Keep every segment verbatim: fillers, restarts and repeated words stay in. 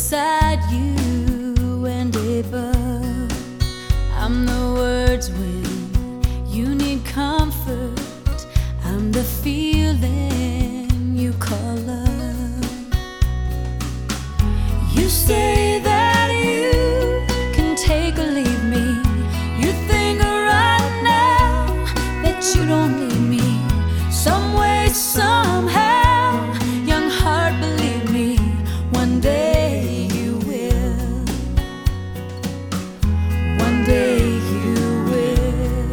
beside you and above. I'm the words when you need comfort. I'm the feeling you call love. You say that you can take or leave me. You think right now that you don't need me. Some way, somehow, young heart, believe me, one day you will. One day you will.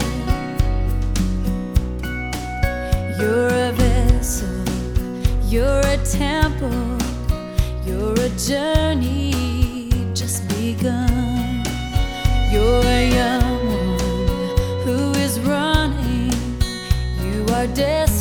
You're a vessel, you're a temple, you're a journey just begun. You're a young one who is running. You are destined